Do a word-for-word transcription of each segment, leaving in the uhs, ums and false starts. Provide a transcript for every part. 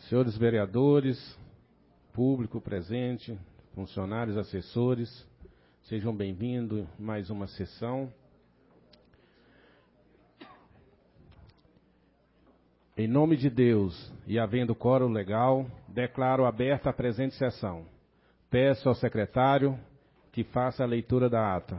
Senhores vereadores, público presente, funcionários, assessores, sejam bem-vindos a mais uma sessão. Em nome de Deus e havendo quórum legal, declaro aberta a presente sessão. Peço ao secretário que faça a leitura da ata.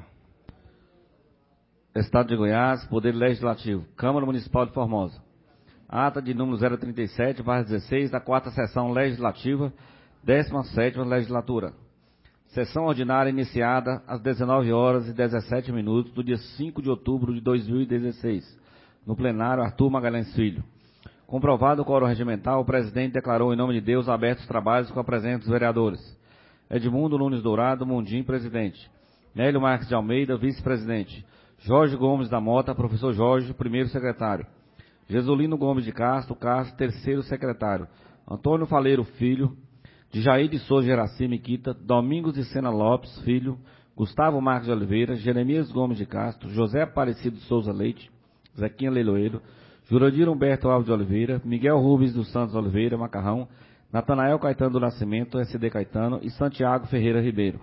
Estado de Goiás, Poder Legislativo, Câmara Municipal de Formosa. Ata de número zero trinta e sete, barra dezesseis, da quarta Sessão Legislativa, décima sétima Legislatura. Sessão ordinária iniciada às dezenove horas e dezessete minutos do dia cinco de outubro de dois mil e dezesseis, no plenário Arthur Magalhães Filho. Comprovado o quórum regimental, o presidente declarou em nome de Deus abertos os trabalhos com a presença dos vereadores. Edmundo Nunes Dourado, Mundim, presidente. Nélio Marques de Almeida, vice-presidente. Jorge Gomes da Mota, professor Jorge, primeiro secretário. Jesulino Gomes de Castro, Castro, terceiro secretário. Antônio Faleiro Filho, de Jair de Souza Geraci Miquita, Domingos de Sena Lopes Filho, Gustavo Marques de Oliveira, Jeremias Gomes de Castro, José Aparecido de Souza Leite, Zequinha Leiloeiro, Jurandir Humberto Alves de Oliveira, Miguel Rubens dos Santos Oliveira, Macarrão, Natanael Caetano do Nascimento, S D Caetano e Santiago Ferreira Ribeiro.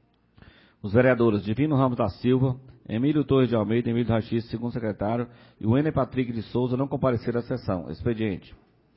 Os vereadores Divino Ramos da Silva, Emílio Torres de Almeida, Emílio Rachis, segundo secretário, e o N. Patrick de Souza não compareceram à sessão. Expediente.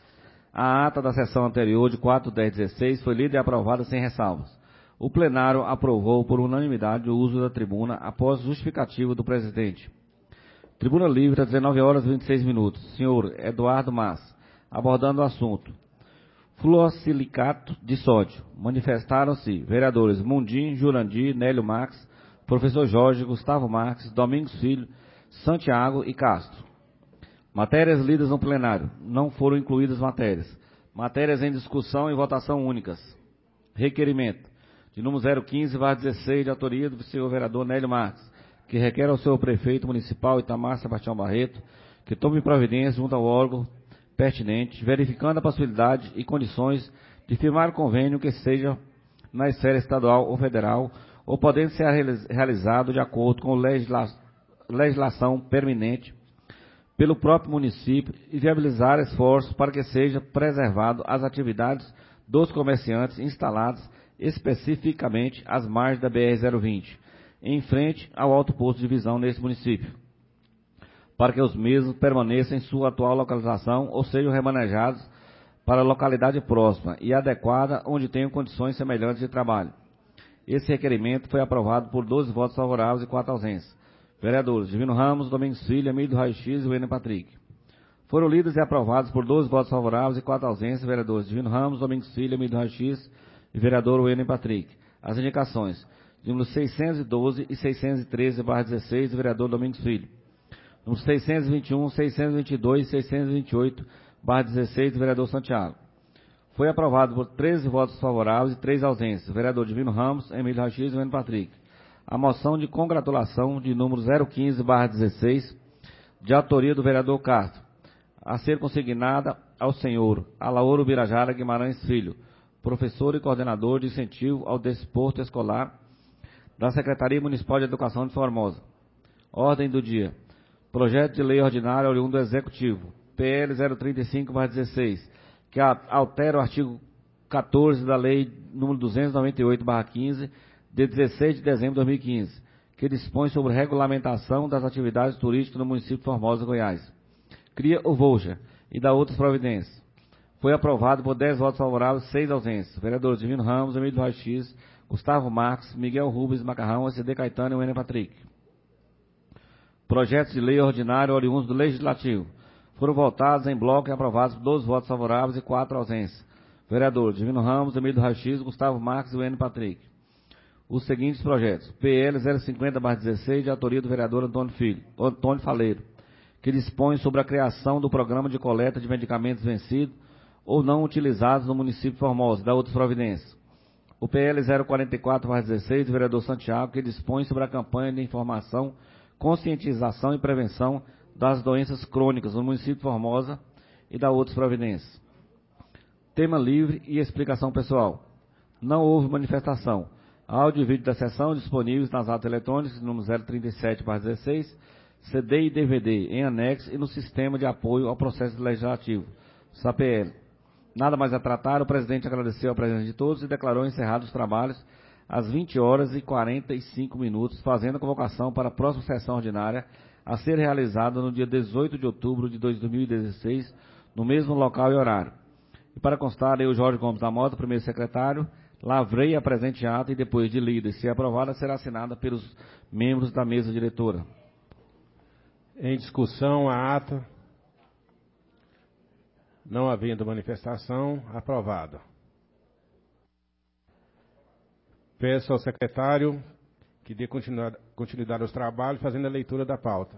A ata da sessão anterior, de quatro de dez de dezesseis, foi lida e aprovada sem ressalvas. O plenário aprovou por unanimidade o uso da tribuna após justificativa do presidente. Tribuna livre às dezenove horas e vinte e seis minutos. Senhor Eduardo Mas, abordando o assunto. Fluossilicato de sódio. Manifestaram-se vereadores Mundim, Jurandir, Nélio Max, professor Jorge, Gustavo Marques, Domingos Filho, Santiago e Castro. Matérias lidas no plenário. Não foram incluídas matérias. Matérias em discussão e votação únicas. Requerimento. De número zero quinze, barra dezesseis, de autoria do senhor vereador Nélio Marques, que requer ao senhor prefeito municipal Itamar Sebastião Barreto que tome providência junto ao órgão pertinente, verificando a possibilidade e condições de firmar convênio que seja na esfera estadual ou federal, ou podendo ser realizado de acordo com legisla legislação permanente pelo próprio município e viabilizar esforços para que seja preservado as atividades dos comerciantes instalados especificamente às margens da B R zero vinte, em frente ao alto posto de visão nesse município, para que os mesmos permaneçam em sua atual localização ou sejam remanejados para a localidade próxima e adequada onde tenham condições semelhantes de trabalho. Esse requerimento foi aprovado por doze votos favoráveis e quatro ausências. Vereadores Divino Ramos, Domingos Filho, Emílio Raio-X e Wêner Patrick. Foram lidos e aprovados por doze votos favoráveis e quatro ausências. Vereadores Divino Ramos, Domingos Filho, Emílio Raio-X e vereador Wêner Patrick. As indicações de número seiscentos e doze e seiscentos e treze, barra dezesseis, do vereador Domingos Filho. Número seiscentos e vinte e um, seiscentos e vinte e dois e seiscentos e vinte e oito, barra dezesseis, do vereador Santiago. Foi aprovado por treze votos favoráveis e três ausências. Vereador Divino Ramos, Emílio Rachis e Wêner Patrick. A moção de congratulação de número zero quinze, barra dezesseis, de autoria do vereador Castro, a ser consignada ao senhor Alaoro Birajara Guimarães Filho, professor e coordenador de incentivo ao desporto escolar da Secretaria Municipal de Educação de Formosa. Ordem do dia. Projeto de lei ordinária oriundo do Executivo, P L zero trinta e cinco, barra dezesseis, que altera o artigo quatorze da Lei número duzentos e noventa e oito, barra quinze, de dezesseis de dezembro de dois mil e quinze, que dispõe sobre regulamentação das atividades turísticas no município de Formosa, Goiás. Cria o voucher e dá outras providências. Foi aprovado por dez votos favoráveis e seis ausências. Vereadores Divino Ramos, Emílio Raio-X, Gustavo Marques, Miguel Rubens Macarrão, S D Caetano e Wêner Patrick. Projetos de lei ordinário oriundos do Legislativo. Foram votados em bloco e aprovados por doze votos favoráveis e quatro ausências. Vereadores Divino Ramos, Emílio Raio-X, Gustavo Marques e Wêner Patrick. Os seguintes projetos. P L zero cinquenta, barra dezesseis, de autoria do vereador Antônio Filho, Antônio Faleiro, que dispõe sobre a criação do programa de coleta de medicamentos vencidos ou não utilizados no município de Formosa, da outras providências. O P L zero quarenta e quatro, barra dezesseis, do vereador Santiago, que dispõe sobre a campanha de informação, conscientização e prevenção das doenças crônicas no município de Formosa e da outras providências. Tema livre e explicação pessoal. Não houve manifestação. Áudio e vídeo da sessão disponíveis nas atas eletrônicas, número zero trinta e sete, barra dezesseis, C D e D V D, em anexo e no sistema de apoio ao processo legislativo, S A P L. nada mais a tratar, o presidente agradeceu a presença de todos e declarou encerrados os trabalhos às vinte horas e quarenta e cinco minutos, fazendo a convocação para a próxima sessão ordinária a ser realizada no dia dezoito de outubro de dois mil e dezesseis, no mesmo local e horário. E para constar, eu, Jorge Gomes da Mota, primeiro secretário, lavrei a presente ata e depois de lida e se aprovada, será assinada pelos membros da mesa diretora. Em discussão, a ata. Não havendo manifestação, aprovada. Peço ao secretário que dê continuidade aos trabalhos, fazendo a leitura da pauta.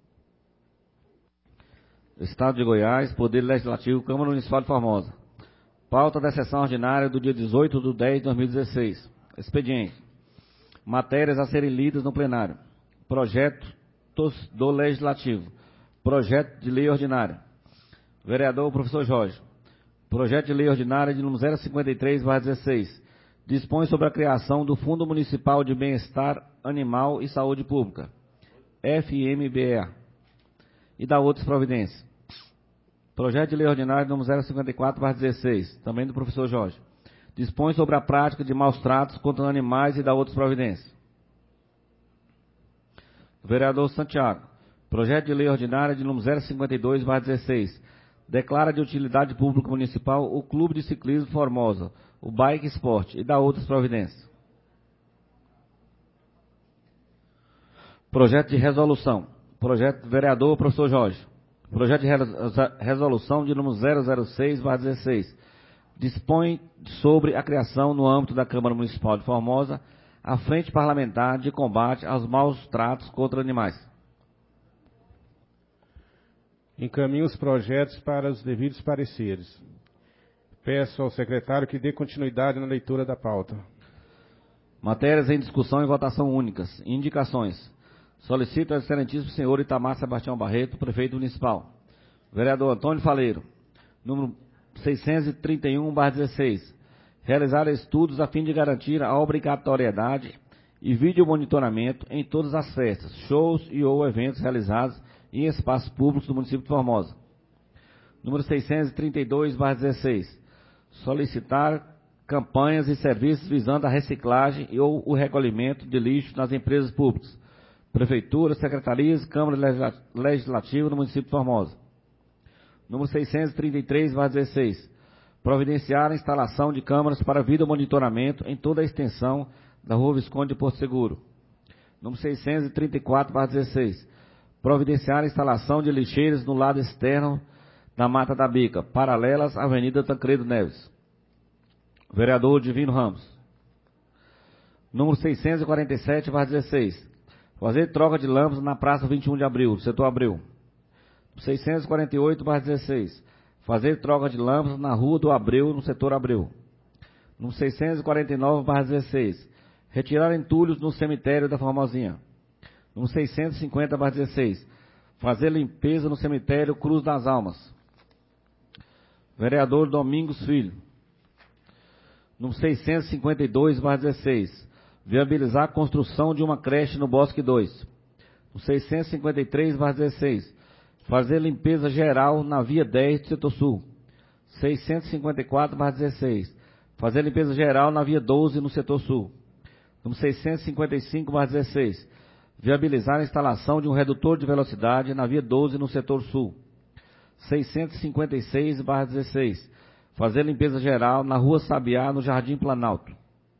Estado de Goiás, Poder Legislativo, Câmara Municipal de Formosa. Pauta da sessão ordinária do dia dezoito de dez de dois mil e dezesseis. Expediente. Matérias a serem lidas no plenário. Projeto do Legislativo. Projeto de lei ordinária. Vereador professor Jorge. Projeto de lei ordinária de número zero cinquenta e três barra dezesseis. Dispõe sobre a criação do Fundo Municipal de Bem-Estar Animal e Saúde Pública, F M B A, e da outras providências. Projeto de lei ordinária número zero cinquenta e quatro barra dezesseis, também do professor Jorge. Dispõe sobre a prática de maus tratos contra animais e da outras providências. Vereador Santiago. Projeto de lei ordinária de número zero cinquenta e dois barra dezesseis. Declara de utilidade pública municipal o Clube de Ciclismo Formosa, o Bike Sport e da outras providências. Projeto de resolução. Projeto do vereador professor Jorge. Projeto de resolução de número zero zero seis barra dezesseis. Dispõe sobre a criação no âmbito da Câmara Municipal de Formosa a Frente Parlamentar de Combate aos Maus Tratos contra Animais. Encaminho os projetos para os devidos pareceres. Peço ao secretário que dê continuidade na leitura da pauta. Matérias em discussão e votação únicas. Indicações. Solicito ao excelentíssimo senhor Itamar Sebastião Barreto, prefeito municipal. Vereador Antônio Faleiro, número seiscentos e trinta e um barra dezesseis. Realizar estudos a fim de garantir a obrigatoriedade e vídeo monitoramento em todas as festas, shows e ou eventos realizados em espaços públicos do município de Formosa. Número seiscentos e trinta e dois barra dezesseis. Solicitar campanhas e serviços visando a reciclagem e ou o recolhimento de lixo nas empresas públicas, prefeituras, secretarias e Câmara Legislativa do município de Formosa. Número seiscentos e trinta e três barra dezesseis. Providenciar a instalação de câmaras para vídeo monitoramento em toda a extensão da Rua Visconde de Porto Seguro. Número seiscentos e trinta e quatro barra dezesseis. Providenciar a instalação de lixeiras no lado externo da Mata da Bica, paralelas à Avenida Tancredo Neves. Vereador Divino Ramos. Número seiscentos e quarenta e sete barra dezesseis. Fazer troca de lâmpadas na Praça vinte e um de Abril, setor Abril. seiscentos e quarenta e oito barra dezesseis. Fazer troca de lâmpadas na Rua do Abreu, no setor Abreu. Número seiscentos e quarenta e nove barra dezesseis. Retirar entulhos no cemitério da Formosinha. Número seiscentos e cinquenta barra dezesseis. Fazer limpeza no cemitério Cruz das Almas. Vereador Domingos Filho. Número seiscentos e cinquenta e dois barra dezesseis. Viabilizar a construção de uma creche no Bosque dois. Número seiscentos e cinquenta e três barra dezesseis. Fazer limpeza geral na Via dez do setor sul. seiscentos e cinquenta e quatro barra dezesseis. Fazer limpeza geral na Via doze no setor sul. Número seiscentos e cinquenta e cinco barra dezesseis. Viabilizar a instalação de um redutor de velocidade na Via doze no setor sul. seiscentos e cinquenta e seis barra dezesseis. Fazer limpeza geral na Rua Sabiá, no Jardim Planalto.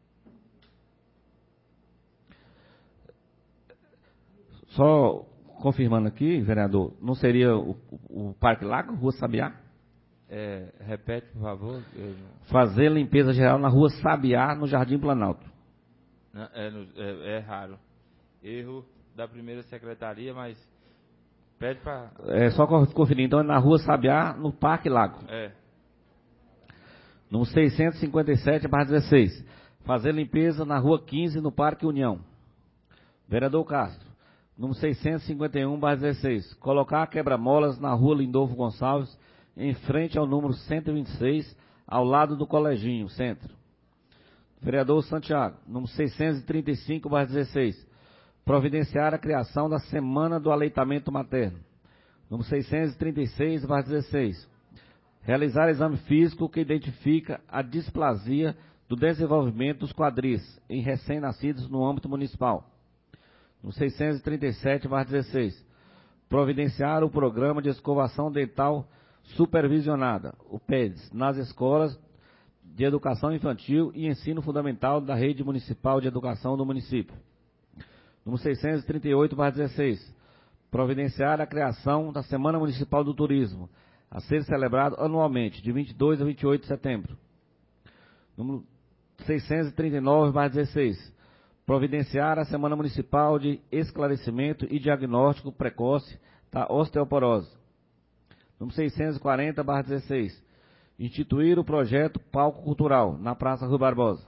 Só confirmando aqui, vereador, não seria o, o, o Parque Lago, Rua Sabiá? É, repete, por favor. Eu... Fazer limpeza geral na Rua Sabiá, no Jardim Planalto. Não, é, é, é raro. Erro da primeira secretaria, mas pede para... É só conferir, então é na Rua Sabiá, no Parque Lago. É. Número seiscentos e cinquenta e sete barra dezesseis. Fazer limpeza na Rua quinze, no Parque União. Vereador Castro. Número seiscentos e cinquenta e um barra dezesseis. Colocar quebra-molas na Rua Lindolfo Gonçalves, em frente ao número cento e vinte e seis, ao lado do Coleginho, centro. Vereador Santiago. Número seiscentos e trinta e cinco barra dezesseis. Providenciar a criação da Semana do Aleitamento Materno. Número seiscentos e trinta e seis barra dezesseis. realizar exame físico que identifica a displasia do desenvolvimento dos quadris em recém-nascidos no âmbito municipal. No seiscentos e trinta e sete barra dezesseis, providenciar o programa de escovação dental supervisionada, o P E D S, nas escolas de educação infantil e ensino fundamental da rede municipal de educação do município. Número seiscentos e trinta e oito barra dezesseis, providenciar a criação da Semana Municipal do Turismo, a ser celebrado anualmente, de vinte e dois a vinte e oito de setembro. Número seiscentos e trinta e nove barra dezesseis, providenciar a Semana Municipal de Esclarecimento e Diagnóstico Precoce da Osteoporose. Número seiscentos e quarenta barra dezesseis, instituir o projeto Palco Cultural na Praça Rui Barbosa.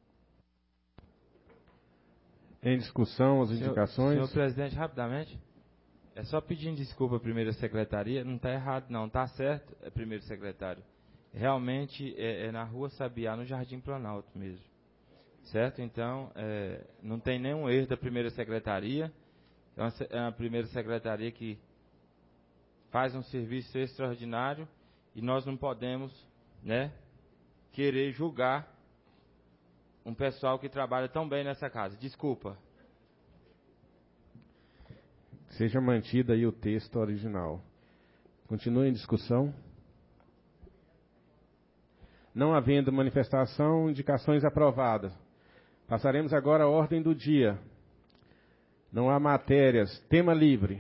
Em discussão, as indicações. Senhor, senhor presidente, rapidamente, é só pedindo desculpa à primeira secretaria, não está errado não, está certo, é primeiro secretário. Realmente é, é na Rua Sabiá, no Jardim Planalto mesmo. Certo? Então, é, não tem nenhum erro da primeira secretaria, é uma, é uma primeira secretaria que faz um serviço extraordinário e nós não podemos, né, querer julgar um pessoal que trabalha tão bem nessa casa. Desculpa. Seja mantido aí o texto original. Continue em discussão. Não havendo manifestação, indicações aprovadas. Passaremos agora à ordem do dia. Não há matérias. Tema livre.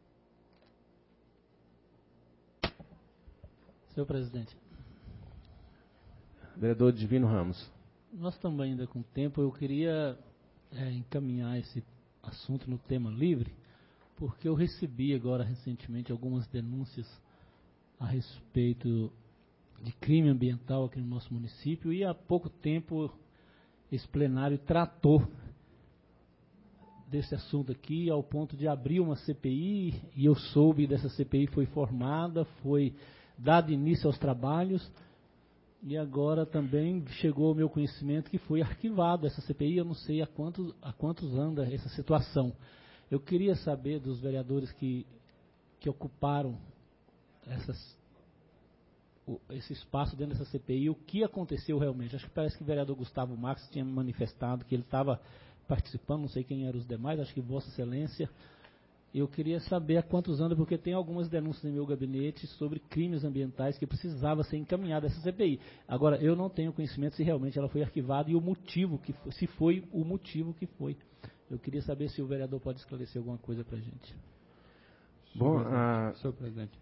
Senhor presidente. Vereador Divino Ramos. Nós estamos ainda com tempo. Eu queria é, encaminhar esse assunto no tema livre, porque eu recebi agora recentemente algumas denúncias a respeito de crime ambiental aqui no nosso município, e há pouco tempo esse plenário tratou desse assunto aqui ao ponto de abrir uma C P I, e eu soube dessa C P I, foi formada, foi dado início aos trabalhos, e agora também chegou ao meu conhecimento que foi arquivado essa C P I. Eu não sei há quantos, há quantos anda essa situação. Eu queria saber dos vereadores que, que ocuparam essas, o, esse espaço dentro dessa C P I, o que aconteceu realmente. Acho que parece que o vereador Gustavo Marques tinha manifestado que ele estava participando, não sei quem eram os demais, acho que Vossa Excelência. Eu queria saber há quantos anos, porque tem algumas denúncias no meu gabinete sobre crimes ambientais que precisava ser encaminhada essa C P I. Agora, eu não tenho conhecimento se realmente ela foi arquivada e o motivo, que foi, se foi o motivo que foi. Eu queria saber se o vereador pode esclarecer alguma coisa para a gente. Bom, a, senhor presidente.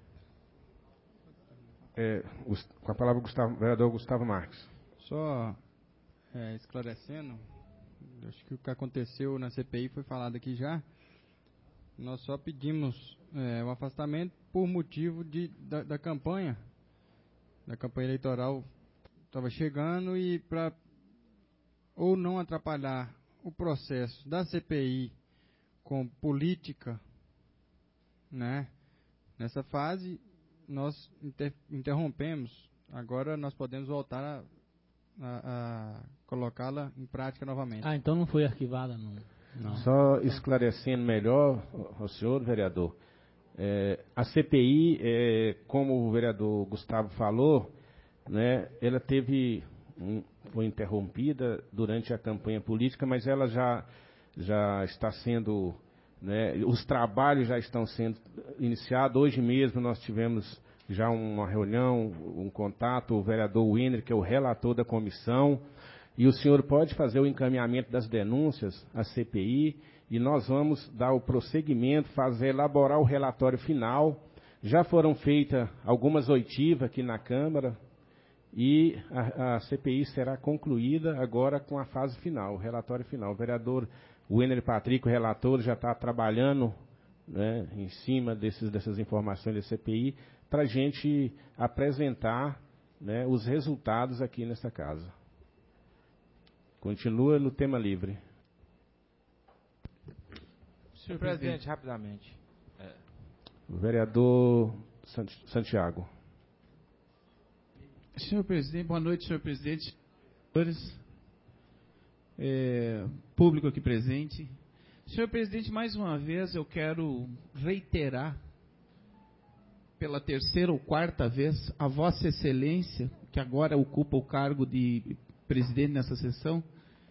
É, com a palavra, Gustavo, vereador Gustavo Marques. Só é, esclarecendo, acho que o que aconteceu na C P I foi falado aqui já. Nós só pedimos é, o afastamento por motivo de, da, da campanha, da campanha eleitoral estava chegando, e para ou não atrapalhar o processo da C P I com política, né? Nessa fase nós inter, interrompemos. Agora nós podemos voltar a, a, a colocá-la em prática novamente. Ah, então não foi arquivada, não. Não. Só esclarecendo melhor, o senhor vereador, é, a C P I, é, como o vereador Gustavo falou, né, ela teve, um, foi interrompida durante a campanha política, mas ela já, já está sendo, né, os trabalhos já estão sendo iniciados. Hoje mesmo nós tivemos já uma reunião, um contato, o vereador Winner, que é o relator da comissão, e o senhor pode fazer o encaminhamento das denúncias à C P I, e nós vamos dar o prosseguimento, fazer, elaborar o relatório final. Já foram feitas algumas oitivas aqui na Câmara, e a, a C P I será concluída agora com a fase final, o relatório final. O vereador Wenner Patrick, o relator, já está trabalhando, né, em cima desses, dessas informações da C P I, para a gente apresentar, né, os resultados aqui nessa casa. Continua no tema livre. Senhor presidente, rapidamente. É. O vereador Santiago. Senhor presidente, boa noite, senhor presidente, senhores, é, público aqui presente. Senhor presidente, mais uma vez eu quero reiterar pela terceira ou quarta vez, a Vossa Excelência, que agora ocupa o cargo de presidente nessa sessão,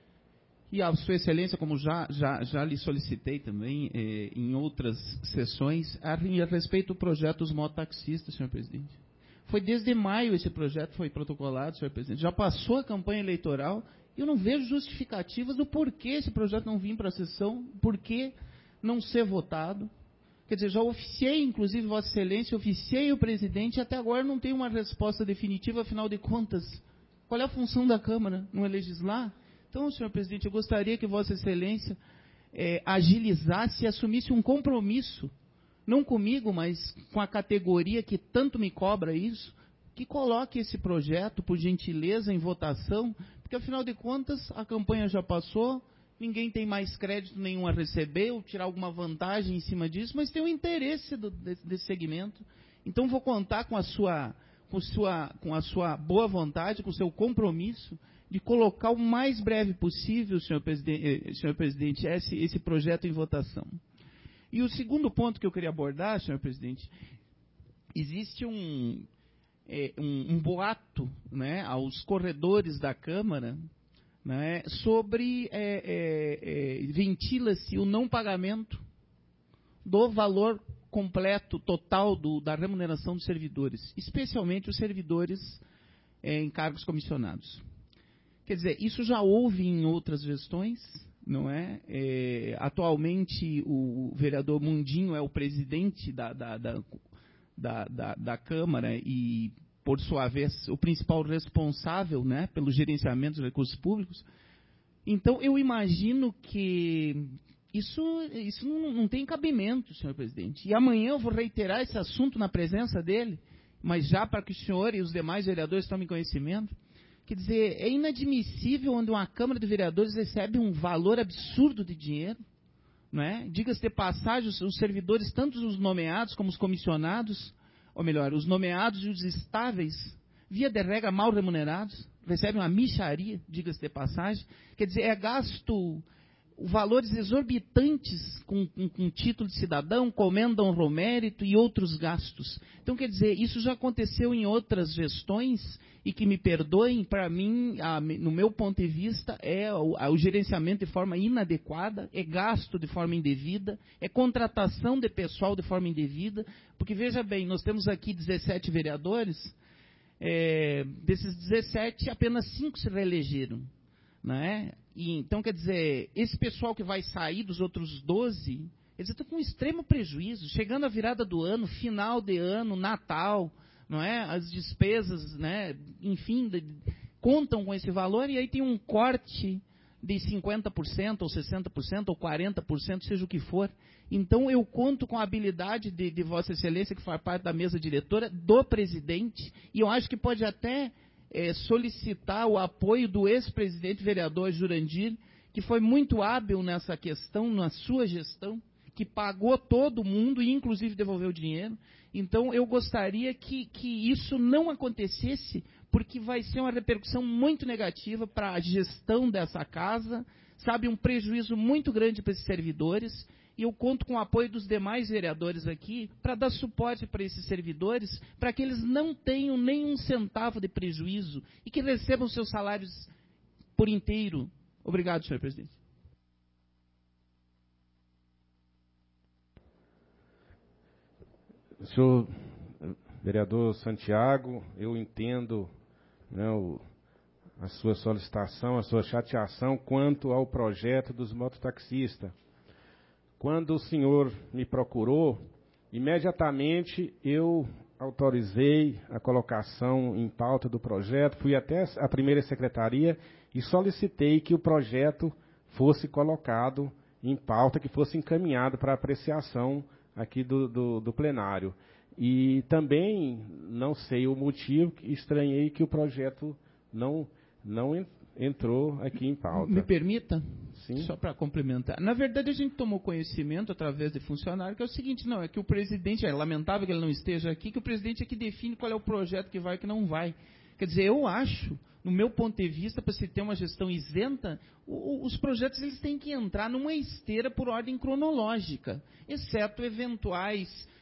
e a Sua Excelência, como já, já, já lhe solicitei também eh, em outras sessões, a, a respeito do projeto dos mototaxistas, senhor presidente. Foi desde maio esse projeto foi protocolado, senhor presidente. Já passou a campanha eleitoral e eu não vejo justificativas do porquê esse projeto não vir para a sessão, porquê não ser votado. Quer dizer, já oficiei, inclusive, Vossa Excelência, oficiei o presidente e até agora não tenho uma resposta definitiva, afinal de contas, qual é a função da Câmara? Não é legislar? Então, senhor presidente, eu gostaria que Vossa Excelência é, agilizasse e assumisse um compromisso, não comigo, mas com a categoria que tanto me cobra isso, que coloque esse projeto, por gentileza, em votação, porque, afinal de contas, a campanha já passou, ninguém tem mais crédito nenhum a receber, ou tirar alguma vantagem em cima disso, mas tem o interesse do, desse, desse segmento. Então, vou contar com a sua, com, sua, com a sua boa vontade, com o seu compromisso, de colocar o mais breve possível, senhor presidente, senhor presidente esse, esse projeto em votação. E o segundo ponto que eu queria abordar, senhor presidente, existe um, é, um, um boato, né, aos corredores da Câmara, né, sobre, é, é, é, ventila-se o não pagamento do valor completo, total, do, da remuneração dos servidores, especialmente os servidores é, em cargos comissionados. Quer dizer, isso já houve em outras gestões, não é? é atualmente, o vereador Mundinho é o presidente da, da, da, da, da, da Câmara e, por sua vez, o principal responsável, né, pelo gerenciamento dos recursos públicos. Então, eu imagino que isso, isso não, não tem cabimento, senhor presidente. E amanhã eu vou reiterar esse assunto na presença dele, mas já para que o senhor e os demais vereadores tomem conhecimento. Quer dizer, é inadmissível onde uma Câmara de Vereadores recebe um valor absurdo de dinheiro, não é? Diga-se de passagem, os servidores, tanto os nomeados como os comissionados, ou melhor, os nomeados e os estáveis, via de regra mal remunerados, recebem uma mixaria, diga-se de passagem. Quer dizer, é gasto valores exorbitantes com, com, com título de cidadão, comenda honro mérito e outros gastos. Então, quer dizer, isso já aconteceu em outras gestões e que me perdoem, para mim, a, no meu ponto de vista, é o, a, o gerenciamento de forma inadequada, é gasto de forma indevida, é contratação de pessoal de forma indevida, porque, veja bem, nós temos aqui dezessete vereadores, é, desses dezessete, apenas cinco se reelegeram. Né? E, então, quer dizer, esse pessoal que vai sair dos outros doze, eles estão com um extremo prejuízo, chegando a virada do ano, final de ano, Natal, não é? As despesas, né? Enfim, de, contam com esse valor, e aí tem um corte de cinquenta por cento, ou sessenta por cento, ou quarenta por cento, seja o que for. Então, eu conto com a habilidade de, de Vossa Excelência, que faz parte da mesa diretora, do presidente, e eu acho que pode até É, solicitar o apoio do ex-presidente vereador Jurandir, que foi muito hábil nessa questão, na sua gestão, que pagou todo mundo e inclusive devolveu o dinheiro. Então eu gostaria que, que isso não acontecesse, porque vai ser uma repercussão muito negativa para a gestão dessa casa, sabe, um prejuízo muito grande para esses servidores. E eu conto com o apoio dos demais vereadores aqui para dar suporte para esses servidores, para que eles não tenham nenhum centavo de prejuízo e que recebam seus salários por inteiro. Obrigado, senhor presidente. Senhor vereador Santiago, eu entendo, né, o, a sua solicitação, a sua chateação quanto ao projeto dos mototaxistas. Quando o senhor me procurou, imediatamente eu autorizei a colocação em pauta do projeto, fui até a primeira secretaria e solicitei que o projeto fosse colocado em pauta, que fosse encaminhado para apreciação aqui do, do, do plenário. E também, não sei o motivo, estranhei que o projeto não, não entrou aqui em pauta. Me permita? Sim. Só para complementar. Na verdade, a gente tomou conhecimento através de funcionário, que é o seguinte, não, é que o presidente, é lamentável que ele não esteja aqui, que o presidente é que define qual é o projeto que vai e que não vai. Quer dizer, eu acho, no meu ponto de vista, para se ter uma gestão isenta, o, os projetos eles têm que entrar numa esteira por ordem cronológica, exceto eventuais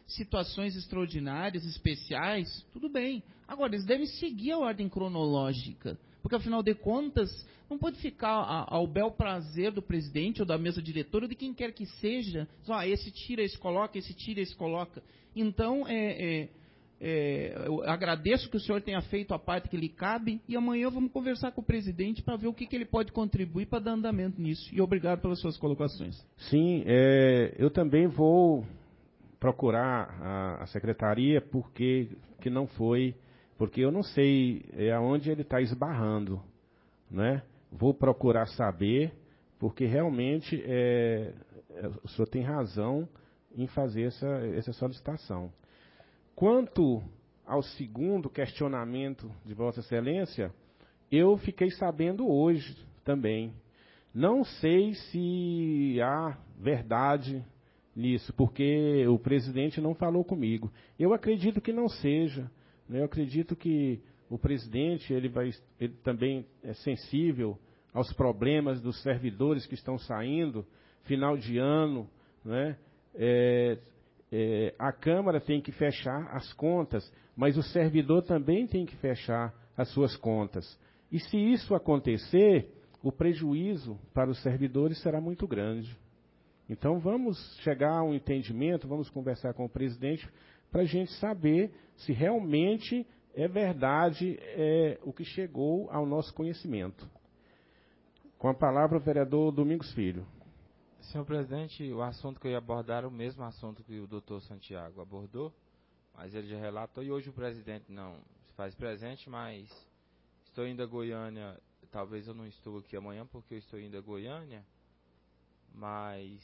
situações extraordinárias, especiais, tudo bem. Agora, eles devem seguir a ordem cronológica, porque, afinal de contas, não pode ficar ao bel prazer do presidente ou da mesa diretora ou de quem quer que seja. Ah, esse tira, esse coloca, esse tira, esse coloca. Então, é, é, é, eu agradeço que o senhor tenha feito a parte que lhe cabe e amanhã vamos conversar com o presidente para ver o que, que ele pode contribuir para dar andamento nisso. E obrigado pelas suas colocações. Sim, é, eu também vou procurar a, a secretaria porque que não foi, porque eu não sei é, aonde ele está esbarrando, né? Vou procurar saber, porque realmente é, o senhor tem razão em fazer essa, essa solicitação. Quanto ao segundo questionamento de Vossa Excelência, eu fiquei sabendo hoje também. Não sei se há verdade nisso, porque o presidente não falou comigo. Eu acredito que não seja. Né? Eu acredito que o presidente ele vai, ele também é sensível aos problemas dos servidores que estão saindo, final de ano, né? É, é, a Câmara tem que fechar as contas, mas o servidor também tem que fechar as suas contas. E se isso acontecer, o prejuízo para os servidores será muito grande. Então vamos chegar a um entendimento, vamos conversar com o presidente para a gente saber se realmente é verdade é, o que chegou ao nosso conhecimento. Com a palavra o vereador Domingos Filho. Senhor presidente, o assunto que eu ia abordar era o mesmo assunto que o doutor Santiago abordou, mas ele já relatou e hoje o presidente não se faz presente, mas estou indo a Goiânia, talvez eu não estou aqui amanhã porque eu estou indo a Goiânia, mas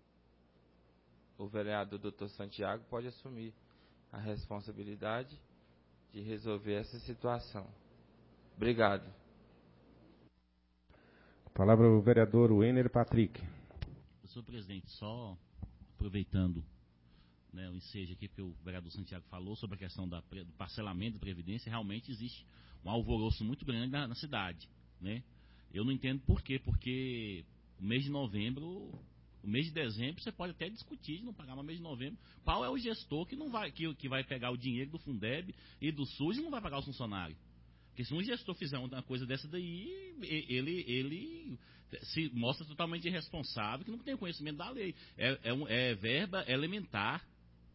o vereador doutor Santiago pode assumir a responsabilidade de resolver essa situação. Obrigado. A palavra o vereador Wenner Patrick. Senhor presidente, só aproveitando, né, o ensejo aqui, porque o vereador Santiago falou sobre a questão da, do parcelamento da Previdência, realmente existe um alvoroço muito grande na, na cidade. Né? Eu não entendo por quê, porque o mês de novembro, o mês de dezembro, você pode até discutir de não pagar, mas no mês de novembro, qual é o gestor que, não vai, que, que vai pegar o dinheiro do Fundeb e do SUS e não vai pagar os funcionários? Porque se um gestor fizer uma coisa dessa daí, ele, ele se mostra totalmente irresponsável, que não tem conhecimento da lei. É, é, um, é verba elementar.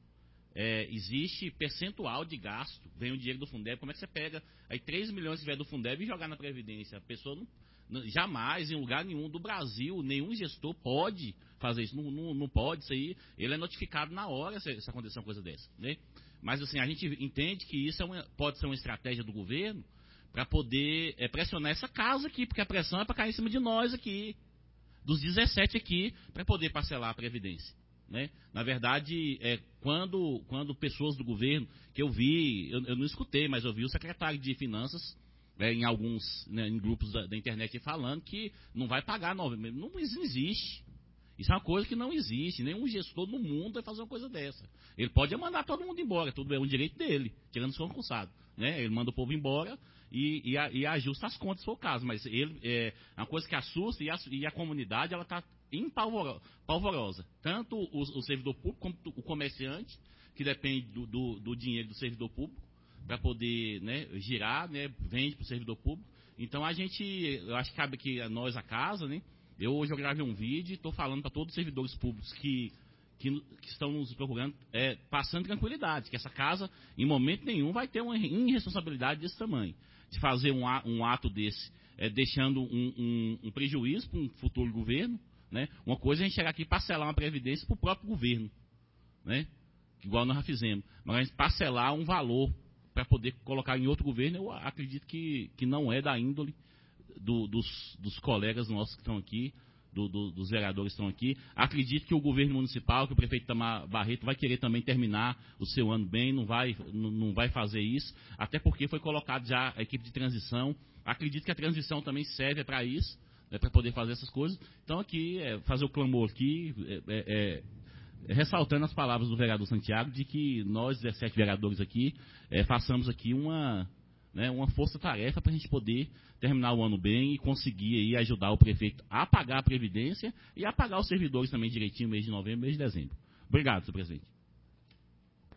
É, existe percentual de gasto. Vem o dinheiro do Fundeb. Como é que você pega aí três milhões que vier do Fundeb e jogar na Previdência? A pessoa não, não, jamais, em lugar nenhum do Brasil, nenhum gestor pode fazer isso. Não, não, não pode, isso aí. Ele é notificado na hora se, se acontecer uma coisa dessa. Né? Mas assim, a gente entende que isso é uma, pode ser uma estratégia do governo para poder é, pressionar essa casa aqui, porque a pressão é para cair em cima de nós aqui, dos dezessete aqui, para poder parcelar a Previdência. Né? Na verdade, é, quando, quando pessoas do governo, que eu vi, eu, eu não escutei, mas eu vi o secretário de Finanças, é, em alguns, né, em grupos da, da internet falando que não vai pagar novamente. Não, isso não existe. Isso é uma coisa que não existe. Nenhum gestor no mundo vai fazer uma coisa dessa. Ele pode mandar todo mundo embora, tudo é um direito dele, tirando os concursados. Né? Ele manda o povo embora e, e, a, e ajusta as contas, se for o caso. Mas ele, é uma coisa que assusta e a, e a comunidade ela está empolvorosa. Tanto o, o servidor público como o comerciante, que depende do, do, do dinheiro do servidor público para poder, né, girar, né, vende para o servidor público. Então a gente, eu acho que cabe aqui a nós, a casa, né? Eu hoje eu gravei um vídeo e estou falando para todos os servidores públicos que, que, que estão nos procurando, é, passando tranquilidade, que essa casa, em momento nenhum, vai ter uma irresponsabilidade desse tamanho, de fazer um, um ato desse, é, deixando um, um, um prejuízo para um futuro governo. Né? Uma coisa é a gente chegar aqui e parcelar uma previdência para o próprio governo, né? Igual nós já fizemos, mas a gente parcelar um valor para poder colocar em outro governo, eu acredito que, que não é da índole Do, dos, dos colegas nossos que estão aqui, do, do, dos vereadores que estão aqui. Acredito que o governo municipal, que o prefeito Itamar Barreto vai querer também terminar o seu ano bem, não vai, não, não vai fazer isso, até porque foi colocado já a equipe de transição. Acredito que a transição também serve para isso, né, para poder fazer essas coisas. Então aqui, é, fazer o clamor aqui, é, é, é, ressaltando as palavras do vereador Santiago, de que nós, dezessete vereadores aqui, é, façamos aqui uma... Né, uma força-tarefa para a gente poder terminar o ano bem e conseguir aí ajudar o prefeito a pagar a Previdência e a pagar os servidores também direitinho no mês de novembro e mês de dezembro. Obrigado, senhor presidente.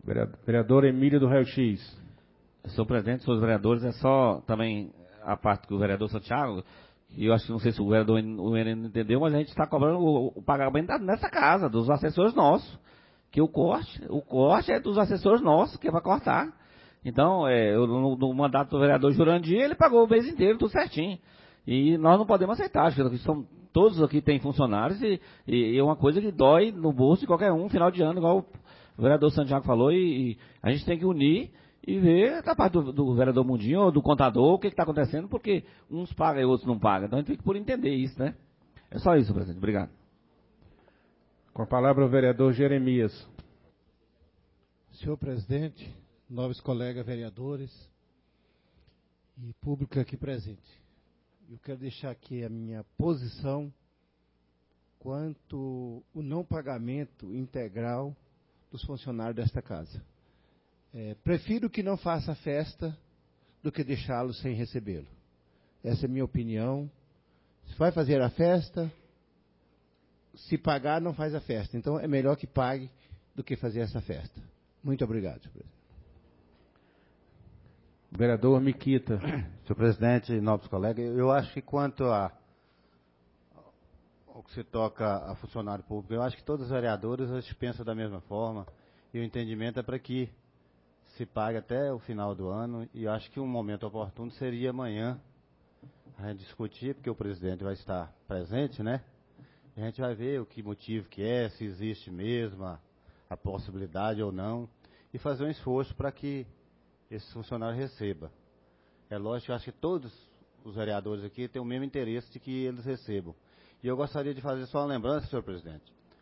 Vereador Emílio do Raio X. Senhor presidente, senhores vereadores, é só também a parte que o vereador Santiago, e eu acho que não sei se o vereador o entendeu, mas a gente está cobrando o, o pagamento nessa casa, dos assessores nossos. Que o corte, o corte é dos assessores nossos, que vai cortar. Então, é, eu, no, no mandato do vereador Jurandir, ele pagou o mês inteiro, tudo certinho. E nós não podemos aceitar, acho que são, todos aqui têm funcionários e, e é uma coisa que dói no bolso de qualquer um, final de ano, igual o vereador Santiago falou, e, e a gente tem que unir e ver da parte do, do vereador Mundinho ou do contador o que está acontecendo, porque uns pagam e outros não pagam. Então a gente tem que por entender isso, né? É só isso, presidente. Obrigado. Com a palavra o vereador Jeremias. Senhor presidente, nobres colegas vereadores e público aqui presente. Eu quero deixar aqui a minha posição quanto o não pagamento integral dos funcionários desta casa. É, prefiro que não faça festa do que deixá-lo sem recebê-lo. Essa é a minha opinião. Se vai fazer a festa, se pagar, não faz a festa. Então, é melhor que pague do que fazer essa festa. Muito obrigado, senhor presidente. Vereador Miquita. Senhor presidente e nobres colegas, eu acho que quanto a, ao que se toca a funcionário público, eu acho que todos os vereadores a gente pensa da mesma forma, e o entendimento é para que se pague até o final do ano, e eu acho que um momento oportuno seria amanhã a gente discutir, porque o presidente vai estar presente, né? A gente vai ver o que motivo que é, se existe mesmo a, a possibilidade ou não, e fazer um esforço para que esse funcionário receba. É lógico, eu acho que todos os vereadores aqui têm o mesmo interesse de que eles recebam. E eu gostaria de fazer só uma lembrança, senhor presidente.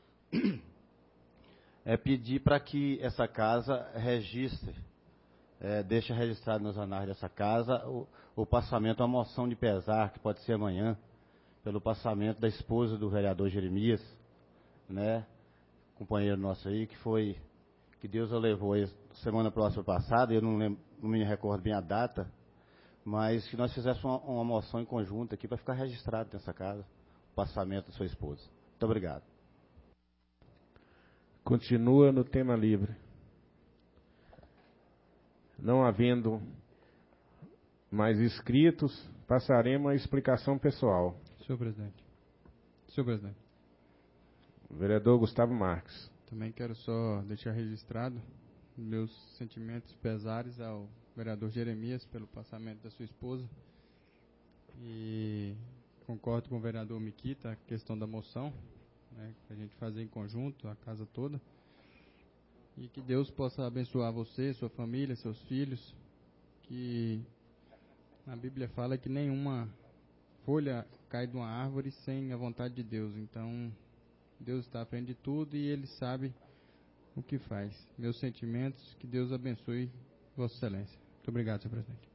É pedir para que essa casa registre, é, deixe registrado nos anais dessa casa o, o passamento, a moção de pesar, que pode ser amanhã, pelo passamento da esposa do vereador Jeremias, né, companheiro nosso aí, que foi, que Deus o levou aí semana próxima passada, eu não, lembro, não me recordo bem a data, mas que nós fizéssemos uma, uma moção em conjunto aqui para ficar registrado nessa casa, o passamento da sua esposa. Muito obrigado. Continua no tema livre. Não havendo mais inscritos, passaremos à explicação pessoal. Senhor presidente. Senhor presidente. Vereador Gustavo Marques. Também quero só deixar registrado meus sentimentos pesares ao vereador Jeremias pelo passamento da sua esposa. E concordo com o vereador Miquita, a questão da moção, né, que a gente fazer em conjunto, a casa toda. E que Deus possa abençoar você, sua família, seus filhos. Que a Bíblia fala que nenhuma folha cai de uma árvore sem a vontade de Deus. Então, Deus está à frente de tudo e Ele sabe o que faz. Meus sentimentos, que Deus abençoe Vossa Excelência. Muito obrigado, senhor presidente.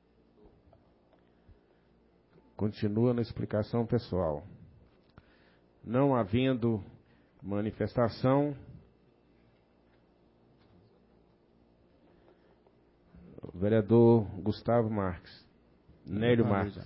Continua na explicação pessoal. Não havendo manifestação, o vereador Gustavo Marques. Nélio Marques.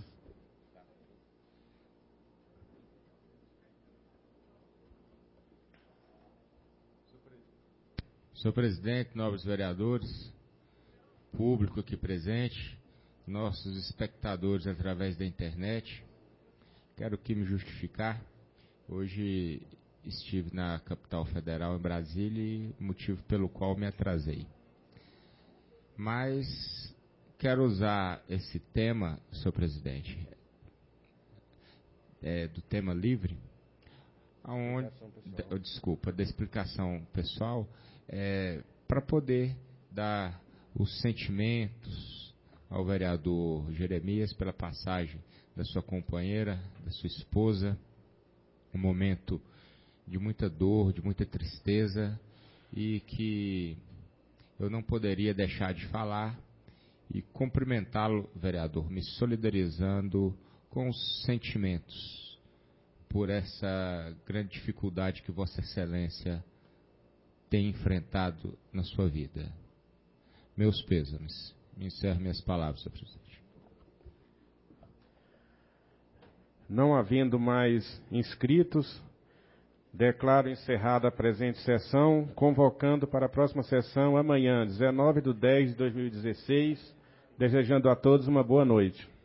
Senhor presidente, nobres vereadores, público aqui presente, nossos espectadores através da internet, quero aqui me justificar. Hoje estive na capital federal, em Brasília, e motivo pelo qual me atrasei. Mas quero usar esse tema, senhor presidente, é, do tema livre, aonde, de, desculpa, da explicação pessoal, é, para poder dar os sentimentos ao vereador Jeremias pela passagem da sua companheira, da sua esposa, um momento de muita dor, de muita tristeza, e que eu não poderia deixar de falar e cumprimentá-lo, vereador, me solidarizando com os sentimentos por essa grande dificuldade que Vossa Excelência tem enfrentado na sua vida. Meus pêsames. Me encerro minhas palavras, senhor presidente. Não havendo mais inscritos, Declaro encerrada a presente sessão, convocando para a próxima sessão amanhã, dezenove de dez de dois mil e dezesseis, desejando a todos uma boa noite.